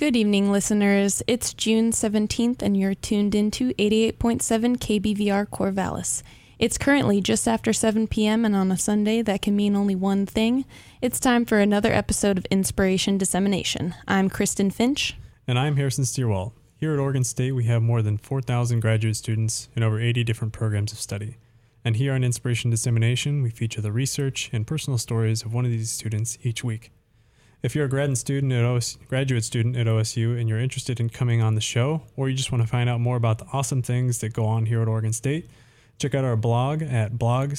Good evening, listeners. It's June 17th, and you're tuned into 88.7 KBVR Corvallis. It's currently just after 7 p.m., and on a Sunday, that can mean only one thing. It's time for another episode of Inspiration Dissemination. I'm Kristen Finch. And I'm Harrison Steerwald. Here at Oregon State, we have more than 4,000 graduate students in over 80 different programs of study. And here on Inspiration Dissemination, we feature the research and personal stories of one of these students each week. If you're a graduate student at OSU and you're interested in coming on the show, or you just want to find out more about the awesome things that go on here at Oregon State, check out our blog at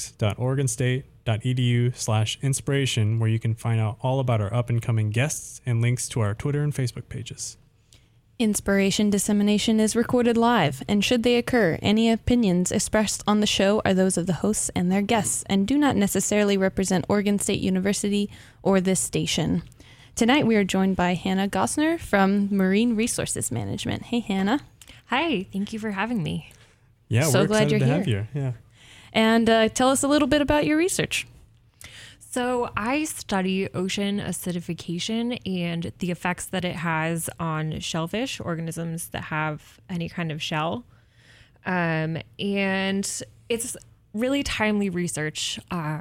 blogs.oregonstate.edu/inspiration, where you can find out all about our up-and-coming guests and links to our Twitter and Facebook pages. Inspiration Dissemination is recorded live, and should they occur, any opinions expressed on the show are those of the hosts and their guests, and do not necessarily represent Oregon State University or this station. Tonight we are joined by Hannah Gosner from Marine Resources Management. Hey, Hannah. Hi, thank you for having me. Yeah, So we're glad excited to you're have here. you. Yeah. And tell us a little bit about your research. So I study ocean acidification and the effects that it has on shellfish, organisms that have any kind of shell. And it's really timely research.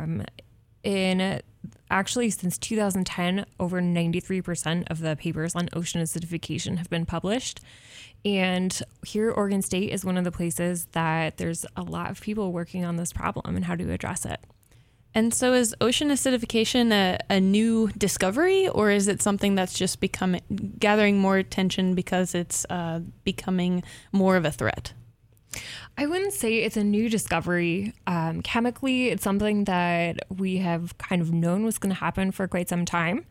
Actually, since 2010, over 93% of the papers on ocean acidification have been published. And here at Oregon State is one of the places that there's a lot of people working on this problem and how to address it. And so is ocean acidification a new discovery, or is it something that's just gathering more attention because it's becoming more of a threat? I wouldn't say it's a new discovery. Chemically, it's something that we have kind of known was going to happen for quite some time.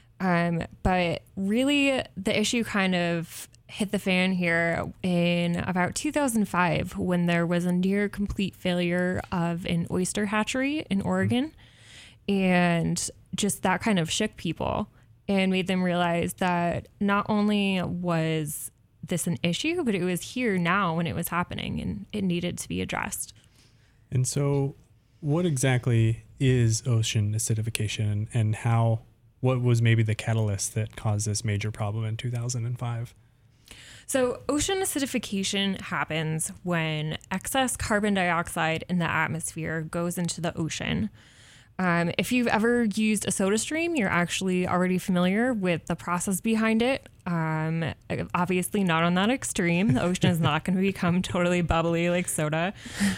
But really, the issue kind of hit the fan here in about 2005 when there was a near complete failure of an oyster hatchery in Oregon. And just that kind of shook people and made them realize that not only was this an issue, but it was here now when it was happening and it needed to be addressed. And so what exactly is ocean acidification, and what was maybe the catalyst that caused this major problem in 2005? So ocean acidification happens when excess carbon dioxide in the atmosphere goes into the ocean. If you've ever used a soda stream, you're actually already familiar with the process behind it. Obviously not on that extreme. The ocean is not going to become totally bubbly like soda.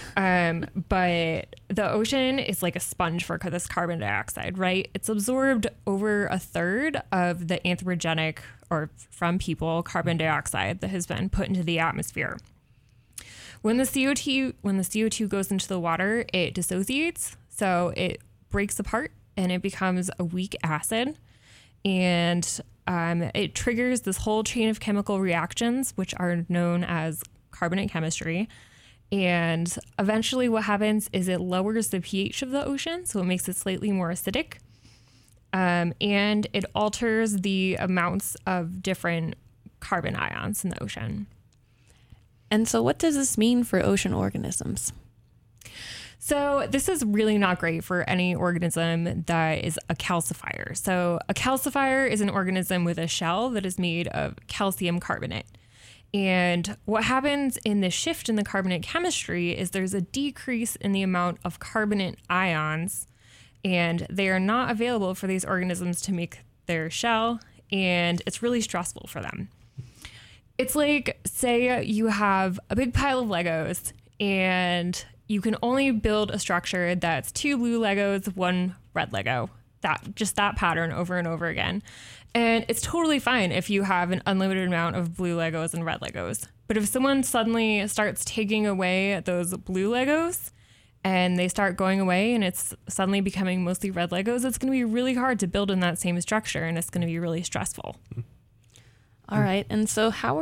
But the ocean is like a sponge for this carbon dioxide, right? It's absorbed over a third of the anthropogenic, or from people, carbon dioxide that has been put into the atmosphere. When the CO2 goes into the water, it dissociates. So it breaks apart and it becomes a weak acid, and it triggers this whole chain of chemical reactions, which are known as carbonate chemistry. And eventually what happens is it lowers the pH of the ocean, so it makes it slightly more acidic, and it alters the amounts of different carbon ions in the ocean. And so what does this mean for ocean organisms? So this is really not great for any organism that is a calcifier. So a calcifier is an organism with a shell that is made of calcium carbonate. And what happens in this shift in the carbonate chemistry is there's a decrease in the amount of carbonate ions, and they are not available for these organisms to make their shell, and it's really stressful for them. It's like, say you have a big pile of Legos, and you can only build a structure that's 2 blue Legos, 1 red Lego. That pattern over and over again. And it's totally fine if you have an unlimited amount of blue Legos and red Legos. But if someone suddenly starts taking away those blue Legos and they start going away and it's suddenly becoming mostly red Legos, it's going to be really hard to build in that same structure, and it's going to be really stressful. All right. And so how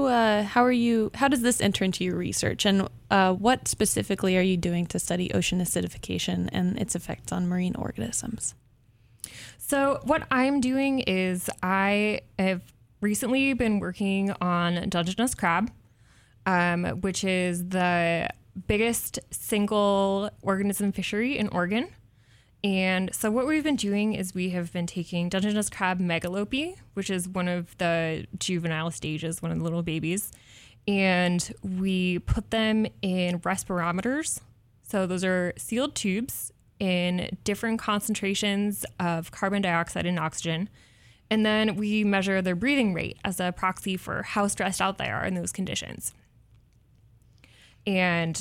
does this enter into your research, and what specifically are you doing to study ocean acidification and its effects on marine organisms? So what I'm doing is I have recently been working on Dungeness crab, which is the biggest single organism fishery in Oregon. And so what we've been doing is we have been taking Dungeness crab megalope, which is one of the juvenile stages, one of the little babies, and we put them in respirometers. So those are sealed tubes in different concentrations of carbon dioxide and oxygen. And then we measure their breathing rate as a proxy for how stressed out they are in those conditions. And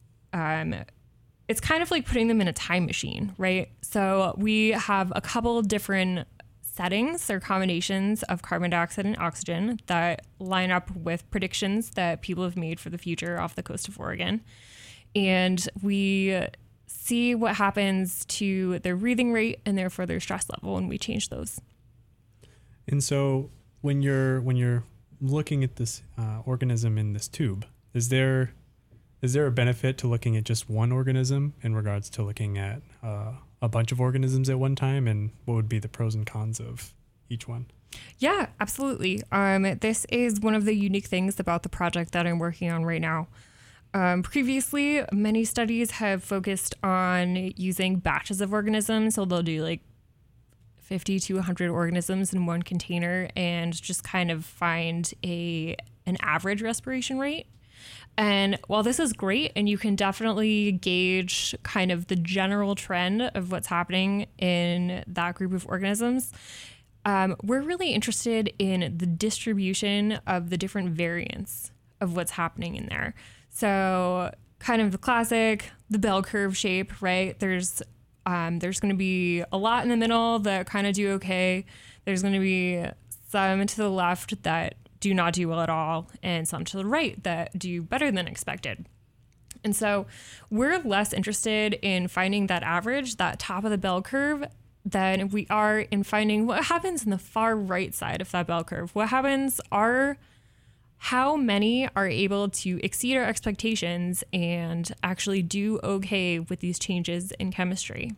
it's kind of like putting them in a time machine, right? So we have a couple different settings or combinations of carbon dioxide and oxygen that line up with predictions that people have made for the future off the coast of Oregon. And we see what happens to their breathing rate and therefore their stress level when we change those. And so when you're looking at this organism in this tube, is there a benefit to looking at just one organism in regards to looking at a bunch of organisms at one time, and what would be the pros and cons of each one? Yeah, absolutely. This is one of the unique things about the project that I'm working on right now. Previously, many studies have focused on using batches of organisms, so they'll do like 50 to 100 organisms in one container and just kind of find an average respiration rate. And while this is great, and you can definitely gauge kind of the general trend of what's happening in that group of organisms, we're really interested in the distribution of the different variants of what's happening in there. So kind of the classic, the bell curve shape, right? There's going to be a lot in the middle that kind of do okay. There's going to be some to the left that do not do well at all, and some to the right that do better than expected. And so we're less interested in finding that average, that top of the bell curve, than we are in finding what happens in the far right side of that bell curve. What happens are how many are able to exceed our expectations and actually do okay with these changes in chemistry.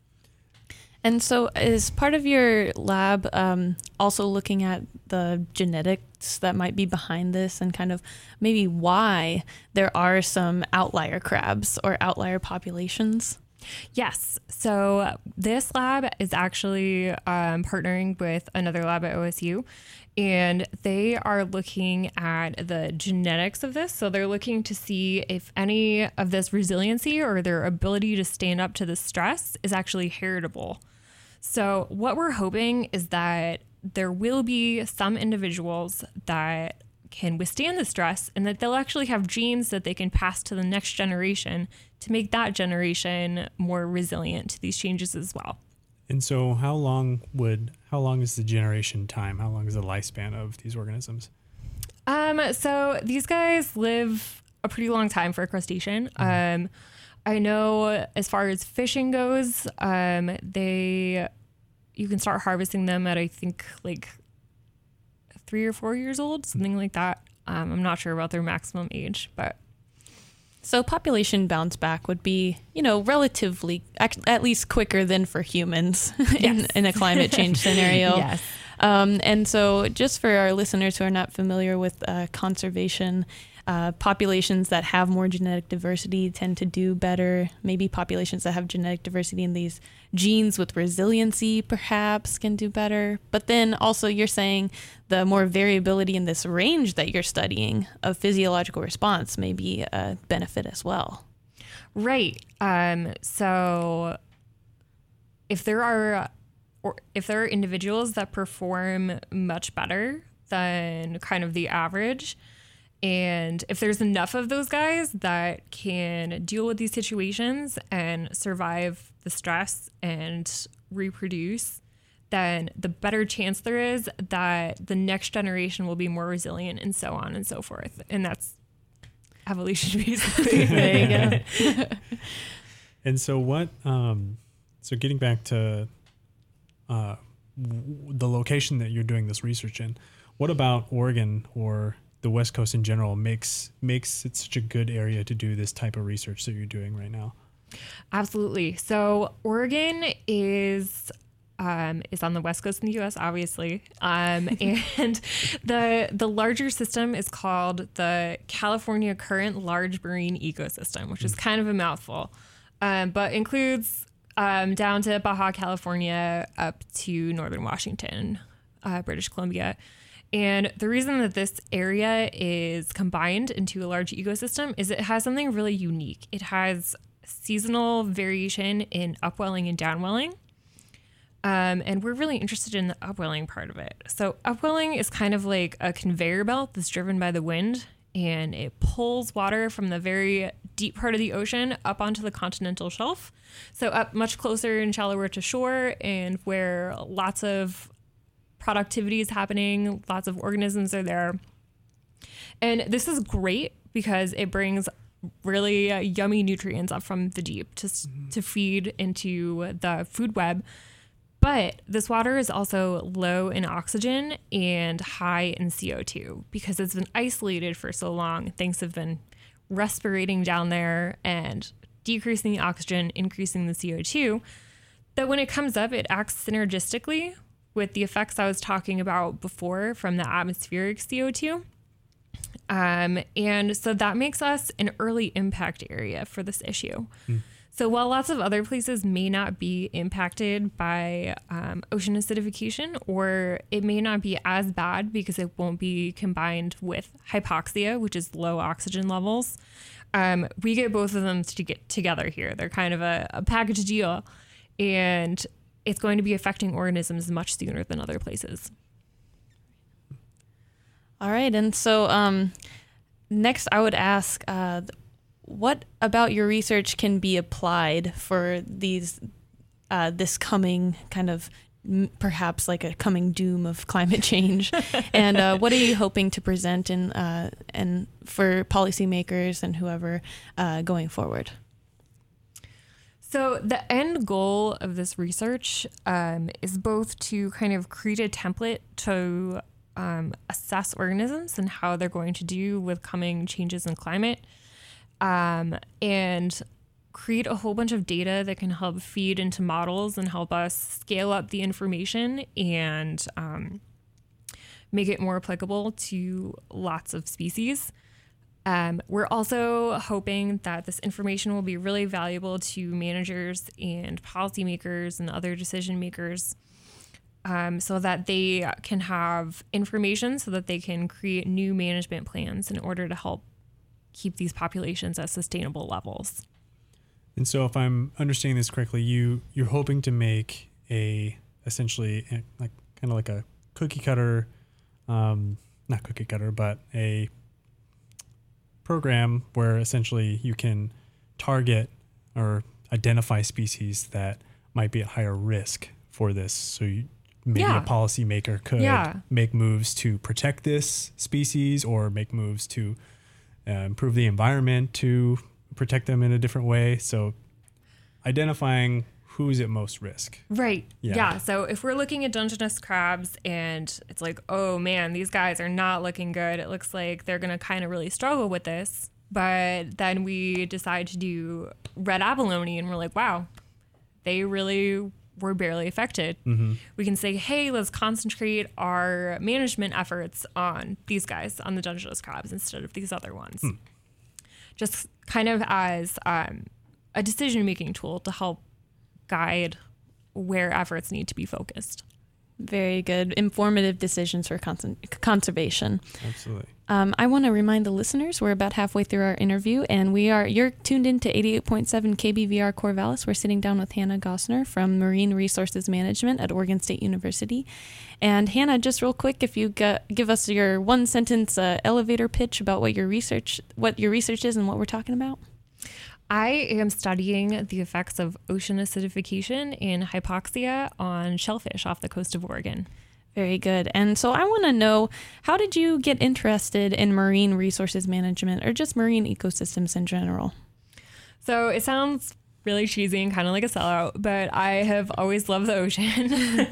And so is part of your lab also looking at the genetics that might be behind this and kind of maybe why there are some outlier crabs or outlier populations? Yes. So this lab is actually partnering with another lab at OSU, and they are looking at the genetics of this. So they're looking to see if any of this resiliency or their ability to stand up to the stress is actually heritable. So what we're hoping is that there will be some individuals that can withstand the stress and that they'll actually have genes that they can pass to the next generation to make that generation more resilient to these changes as well. And so how long is the generation time? How long is the lifespan of these organisms? So these guys live a pretty long time for a crustacean. Mm-hmm. I know as far as fishing goes, you can start harvesting them at, I think, like 3 or 4 years old, something like that. I'm not sure about their maximum age, but. So population bounce back would be, relatively, at least quicker than for humans in a climate change scenario. Yes. And so just for our listeners who are not familiar with conservation, populations that have more genetic diversity tend to do better. Maybe populations that have genetic diversity in these genes with resiliency perhaps can do better. But then also you're saying the more variability in this range that you're studying of physiological response may be a benefit as well. Right. So if there are individuals that perform much better than kind of the average, and if there's enough of those guys that can deal with these situations and survive the stress and reproduce, then the better chance there is that the next generation will be more resilient and so on and so forth. And that's evolution, basically. There you go. And so so getting back to the location that you're doing this research in, what about Oregon or the West Coast in general makes it such a good area to do this type of research that you're doing right now? Absolutely. So Oregon is on the West Coast in the U.S., obviously. And the larger system is called the California Current Large Marine Ecosystem, which is kind of a mouthful, but includes down to Baja California, up to northern Washington, British Columbia. And the reason that this area is combined into a large ecosystem is it has something really unique. It has seasonal variation in upwelling and downwelling. And we're really interested in the upwelling part of it. So upwelling is kind of like a conveyor belt that's driven by the wind, and it pulls water from the very deep part of the ocean up onto the continental shelf. So up much closer and shallower to shore, and where lots of productivity is happening, lots of organisms are there. And this is great because it brings really yummy nutrients up from the deep to feed into the food web. But this water is also low in oxygen and high in CO2 because it's been isolated for so long. Things have been respirating down there and decreasing the oxygen, increasing the CO2, that when it comes up, it acts synergistically with the effects I was talking about before from the atmospheric CO2. And so that makes us an early impact area for this issue. So while lots of other places may not be impacted by ocean acidification, or it may not be as bad because it won't be combined with hypoxia, which is low oxygen levels, we get both of them to get together here. They're kind of a package deal, and it's going to be affecting organisms much sooner than other places. All right. And so next I would ask, what about your research can be applied for these this coming kind of perhaps like a coming doom of climate change? And what are you hoping to present and for policymakers and whoever going forward? So the end goal of this research is both to kind of create a template to assess organisms and how they're going to do with coming changes in climate, and create a whole bunch of data that can help feed into models and help us scale up the information and make it more applicable to lots of species. We're also hoping that this information will be really valuable to managers and policymakers and other decision makers, so that they can have information so that they can create new management plans in order to help keep these populations at sustainable levels. And so if I'm understanding this correctly, you're hoping to make essentially like kind of like a cookie cutter, not cookie cutter, but a program where essentially you can target or identify species that might be at higher risk for this. So maybe a policymaker could make moves to protect this species or make moves to improve the environment to protect them in a different way. So identifying who's at most risk. Right. Yeah. So if we're looking at Dungeness crabs and it's like, oh man, these guys are not looking good. It looks like they're going to kind of really struggle with this. But then we decide to do red abalone and we're like, wow, they really were barely affected. Mm-hmm. We can say, hey, let's concentrate our management efforts on these guys, on the Dungeness crabs instead of these other ones. Just kind of as a decision-making tool to help guide where efforts need to be focused. Very good. Informative decisions for conservation. Absolutely. I want to remind the listeners we're about halfway through our interview, and you're tuned in to 88.7 KBVR Corvallis. We're sitting down with Hannah Gosner from Marine Resources Management at Oregon State University. And Hannah, just real quick, if you give us your one-sentence elevator pitch about what your research is and what we're talking about. I am studying the effects of ocean acidification and hypoxia on shellfish off the coast of Oregon. Very good. And so I want to know, how did you get interested in marine resources management or just marine ecosystems in general? So it sounds really cheesy and kind of like a sellout, but I have always loved the ocean.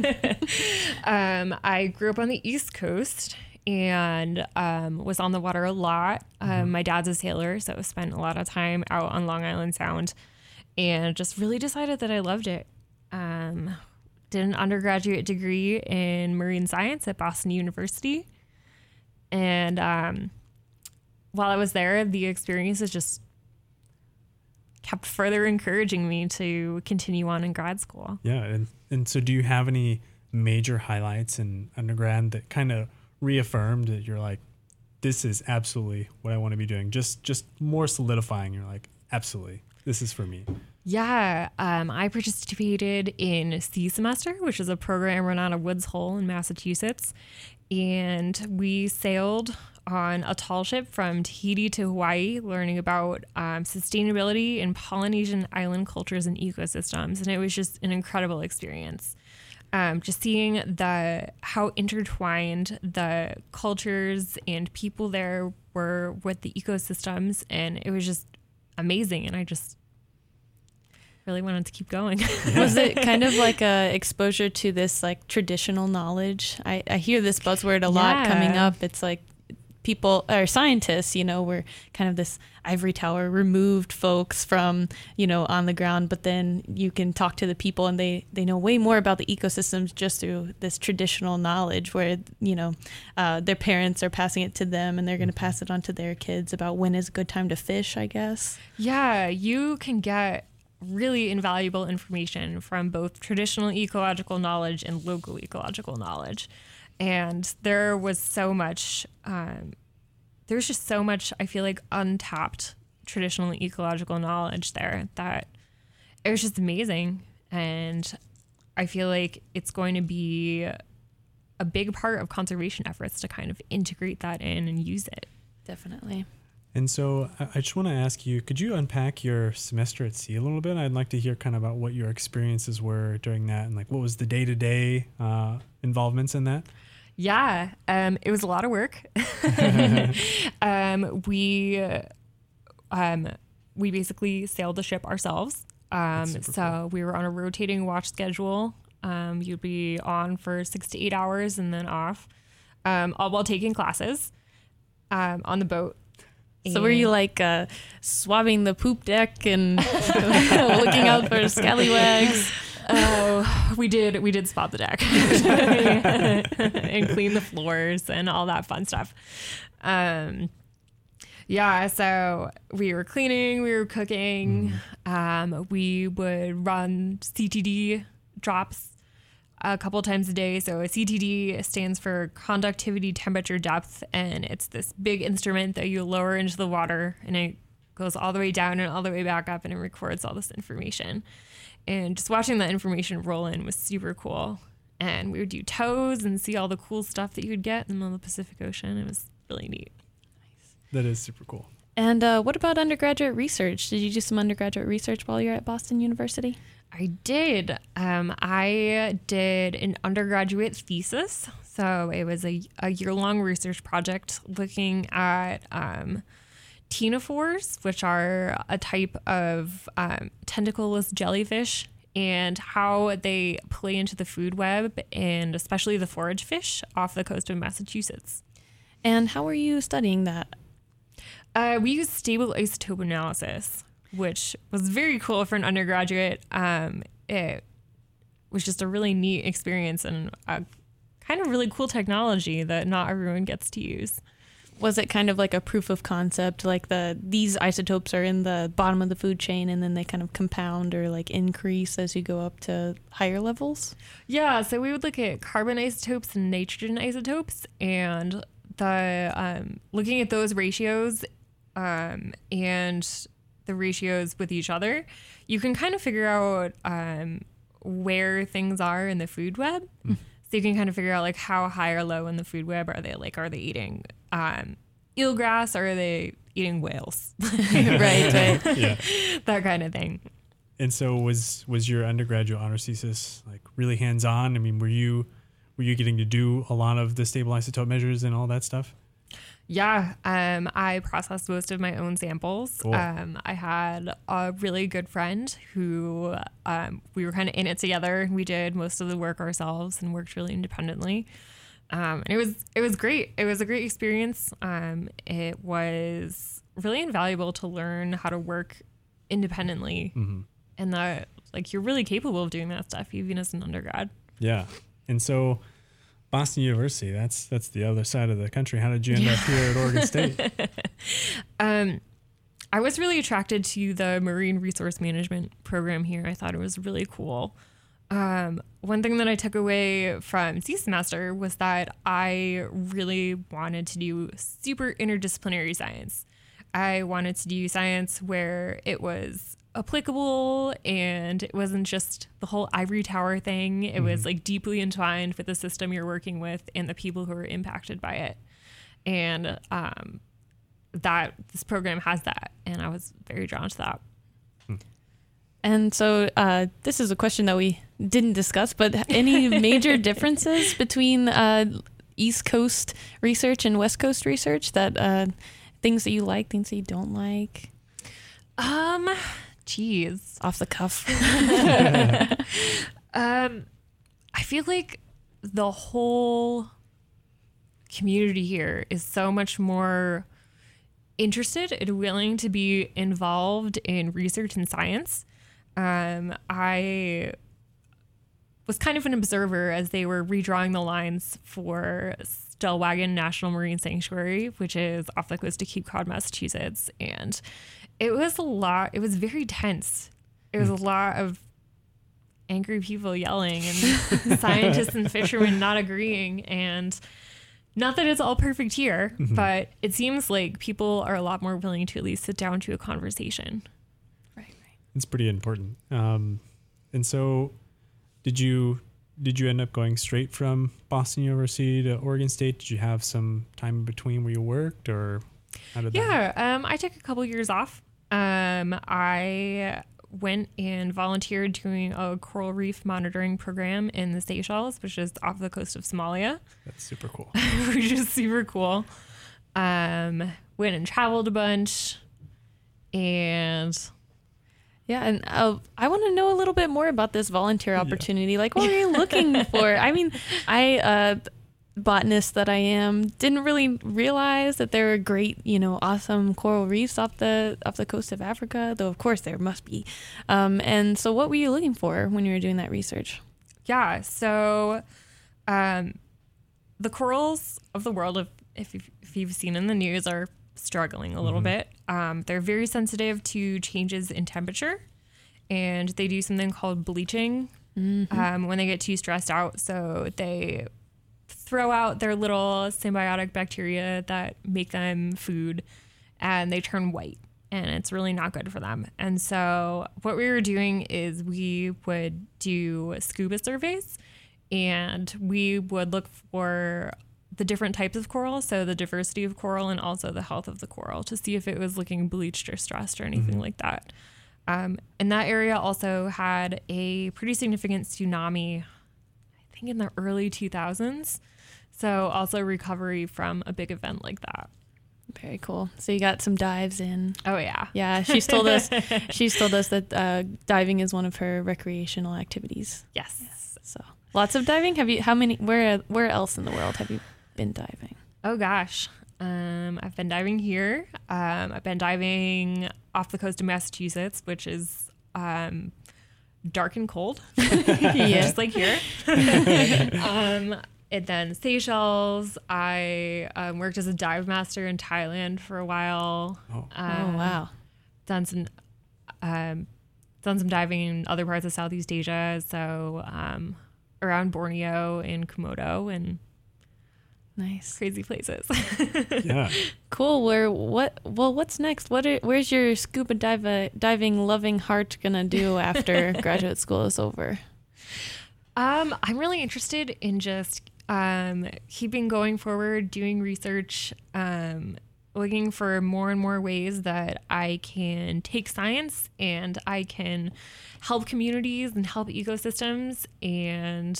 I grew up on the East Coast and was on the water a lot. My dad's a sailor, so I spent a lot of time out on Long Island Sound and just really decided that I loved it. Did an undergraduate degree in marine science at Boston University. And while I was there, the experiences just kept further encouraging me to continue on in grad school. Yeah. And so do you have any major highlights in undergrad that kind of reaffirmed that you're like, this is absolutely what I want to be doing? Just more solidifying. You're like, absolutely, this is for me. Yeah, I participated in Sea Semester, which is a program run out of Woods Hole in Massachusetts. And we sailed on a tall ship from Tahiti to Hawaii, learning about sustainability in Polynesian island cultures and ecosystems. And it was just an incredible experience. Just seeing how intertwined the cultures and people there were with the ecosystems. And it was just amazing. And I just really wanted to keep going. Was it kind of like a exposure to this like traditional knowledge? I hear this buzzword a lot coming up. It's like people or scientists, we're kind of this ivory tower removed folks from, on the ground, but then you can talk to the people and they know way more about the ecosystems just through this traditional knowledge where, their parents are passing it to them and they're going to pass it on to their kids about when is a good time to fish, I guess. Yeah, you can get really invaluable information from both traditional ecological knowledge and local ecological knowledge. And there was so much, there's just so much, I feel like, untapped traditional ecological knowledge there that it was just amazing. And I feel like it's going to be a big part of conservation efforts to kind of integrate that in and use it. Definitely. And so I just want to ask you, could you unpack your semester at sea a little bit? I'd like to hear kind of about what your experiences were during that and like what was the day-to-day involvements in that? Yeah, it was a lot of work. We basically sailed the ship ourselves. So we were on a rotating watch schedule. You'd be on for 6 to 8 hours and then off, all while taking classes on the boat. So were you like swabbing the poop deck and looking out for scallywags? Oh, we did spot the deck and clean the floors and all that fun stuff. Yeah, so we were cleaning, we were cooking. We would run CTD drops a couple times a day. So a CTD stands for conductivity temperature depth, and it's this big instrument that you lower into the water and it goes all the way down and all the way back up and it records all this information. And just watching that information roll in was super cool. And we would do tows and see all the cool stuff that you would get in the middle of the Pacific Ocean. It was really neat. Nice. That is super cool. And what about undergraduate research? Did you do some undergraduate research while you're at Boston University? I did. I did an undergraduate thesis. So it was a year-long research project looking at ctenophores, which are a type of tentacleless jellyfish, and how they play into the food web, and especially the forage fish off the coast of Massachusetts. And how were you studying that? We used stable isotope analysis, which was very cool for an undergraduate. It was just a really neat experience and a kind of really cool technology that not everyone gets to use. Was it kind of like a proof of concept, like these isotopes are in the bottom of the food chain and then they kind of compound or like increase as you go up to higher levels? Yeah, so we would look at carbon isotopes and nitrogen isotopes, and looking at those ratios and the ratios with each other, you can kind of figure out where things are in the food web. So you can kind of figure out like how high or low in the food web are they? Like, are they eating eelgrass or are they eating whales? Right. Yeah. That kind of thing. And so was your undergraduate honors thesis like really hands-on? I mean, were you getting to do a lot of the stable isotope measures and all that stuff? Yeah, I processed most of my own samples. Cool. I had a really good friend who we were kind of in it together. We did most of the work ourselves and worked really independently. And it was great. It was a great experience. It was really invaluable to learn how to work independently, and that like you're really capable of doing that stuff even as an undergrad. Yeah, and so Boston University, that's the other side of the country. How did you end up here at Oregon State? I was really attracted to the marine resource management program here. I thought it was really cool. One thing that I took away from C semester was that I really wanted to do super interdisciplinary science. I wanted to do science where it was applicable and it wasn't just the whole ivory tower thing. It was like deeply entwined with the system you're working with and the people who are impacted by it. And that this program has that, and I was very drawn to that. And so this is a question that we didn't discuss, but any major differences between East Coast research and West Coast research, that things that you like, things that you don't like? Geez. Off the cuff. I feel like the whole community here is so much more interested and willing to be involved in research and science. I was kind of an observer as they were redrawing the lines for Stellwagen National Marine Sanctuary, which is off the coast of Cape Cod, Massachusetts. And it was a lot. It was very tense. It was a lot of angry people yelling and scientists and fishermen not agreeing. And not that it's all perfect here, but it seems like people are a lot more willing to at least sit down to a conversation. Right. It's pretty important. And so did you end up going straight from Boston University to Oregon State? Did you have some time in between where you worked, or how did that? Yeah, I took a couple years off. I went and volunteered doing a coral reef monitoring program in the Seychelles, which is off the coast of Somalia. That's super cool. Which is super cool. Went and traveled a bunch, and Yeah, and I want to know a little bit more about this volunteer opportunity. Like, what were you looking for? I mean, botanist that I am, didn't really realize that there were great, awesome coral reefs off the coast of Africa, though of course there must be. And so what were you looking for when you were doing that research? Yeah, so the corals of the world, if you've seen in the news, are struggling a little bit. They're very sensitive to changes in temperature, and they do something called bleaching when they get too stressed out. So they throw out their little symbiotic bacteria that make them food, and they turn white, and it's really not good for them. And so what we were doing is we would do scuba surveys, and we would look for the different types of coral, so the diversity of coral and also the health of the coral, to see if it was looking bleached or stressed or anything like that. And that area also had a pretty significant tsunami, I think in the early 2000s. So also recovery from a big event like that. Very cool. So you got some dives in. Oh yeah. Yeah, she's told us that diving is one of her recreational activities. Yes. Yes. So lots of diving. Where else in the world have you been diving? Oh gosh. I've been diving here. I've been diving off the coast of Massachusetts, which is dark and cold. Just like here. And then Seychelles. I worked as a dive master in Thailand for a while. Oh, wow. Done some diving in other parts of Southeast Asia. So around Borneo and Komodo and Nice. crazy places. yeah. Cool. What's next? Where's your scuba diving loving heart gonna do after graduate school is over? I'm really interested in just keeping going forward, doing research, looking for more and more ways that I can take science and I can help communities and help ecosystems and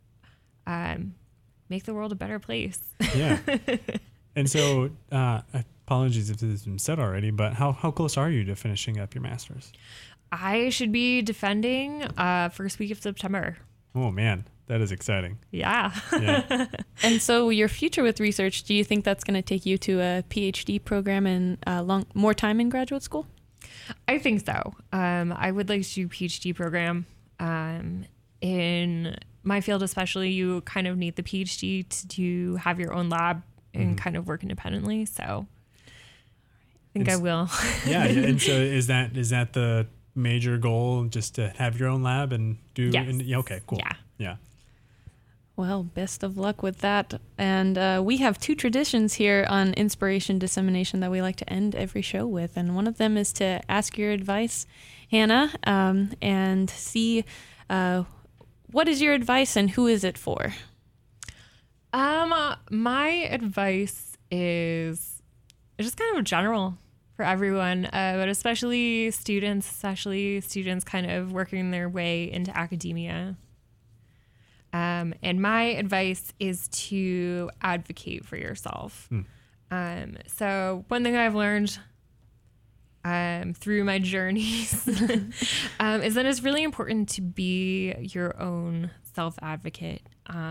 make the world a better place. Yeah. And so, apologies if this has been said already, but how close are you to finishing up your master's? I should be defending first week of September. Oh man, that is exciting. Yeah. Yeah. And so your future with research, do you think that's going to take you to a PhD program and more time in graduate school? I think so. I would like to do a PhD program. In my field especially, you kind of need the PhD to have your own lab and kind of work independently. So think I will. Yeah. And so is that the major goal, just to have your own lab and do? Yes. Okay, cool. Yeah. Well, best of luck with that. And we have two traditions here on Inspiration Dissemination that we like to end every show with. And one of them is to ask your advice, Hannah, and see what is your advice and who is it for? My advice is just kind of general for everyone, but especially students kind of working their way into academia. And my advice is to advocate for yourself. So one thing I've learned through my journeys is that it's really important to be your own self-advocate,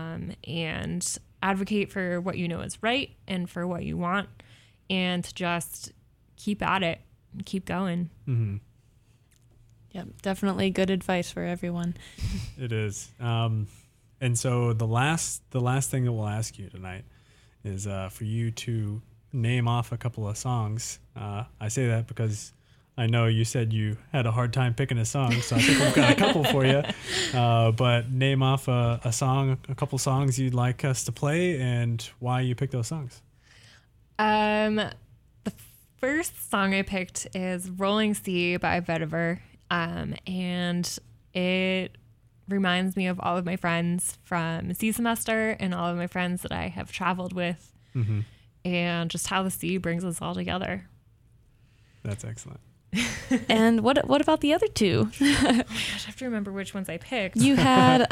and advocate for what you know is right and for what you want, and to just keep at it and keep going. Mm-hmm. Yep, definitely good advice for everyone. It is. And so the last thing that we'll ask you tonight is for you to name off a couple of songs. I say that because I know you said you had a hard time picking a song, so I think we've got a couple for you. But name off a couple songs you'd like us to play and why you picked those songs. The first song I picked is Rolling Sea by Vetiver. And it reminds me of all of my friends from sea semester and all of my friends that I have traveled with, and just how the sea brings us all together. That's excellent. And what about the other two? I have to remember which ones I picked. You had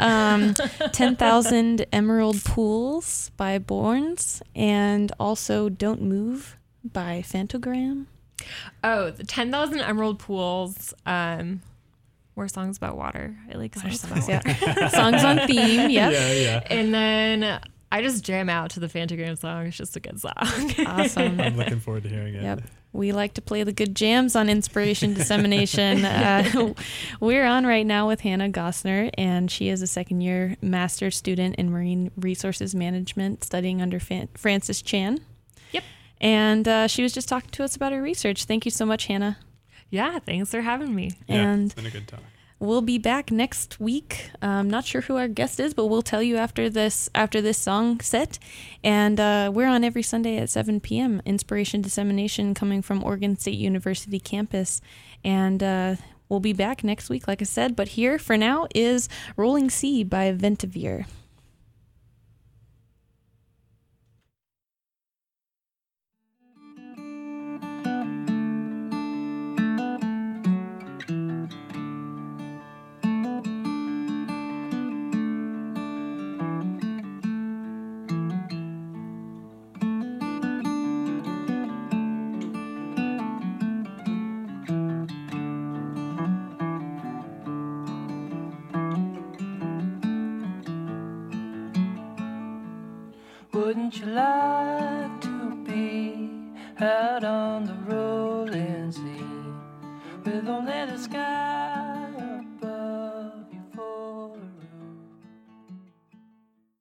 10,000 Emerald Pools by Borns, and also Don't Move by Phantogram. Oh, the 10,000 Emerald Pools were songs about water. I like songs about water. Yeah. Songs on theme, yep. Yeah. And then I just jam out to the Phantogram song. It's just a good song. Awesome. I'm looking forward to hearing it. Yep. We like to play the good jams on Inspiration Dissemination. We're on right now with Hannah Gosner, and she is a second-year master's student in marine resources management, studying under Francis Chan. Yep. And she was just talking to us about her research. Thank you so much, Hannah. Yeah, thanks for having me. And it's been a good talk. we'll be back next week. Not sure who our guest is, but we'll tell you after this song set. And we're on every Sunday at 7 p.m. Inspiration Dissemination coming from Oregon State University campus. And we'll be back next week, like I said. But here for now is Rolling Sea by Vetiver. Wouldn't you like to be out on the rolling sea with only the sky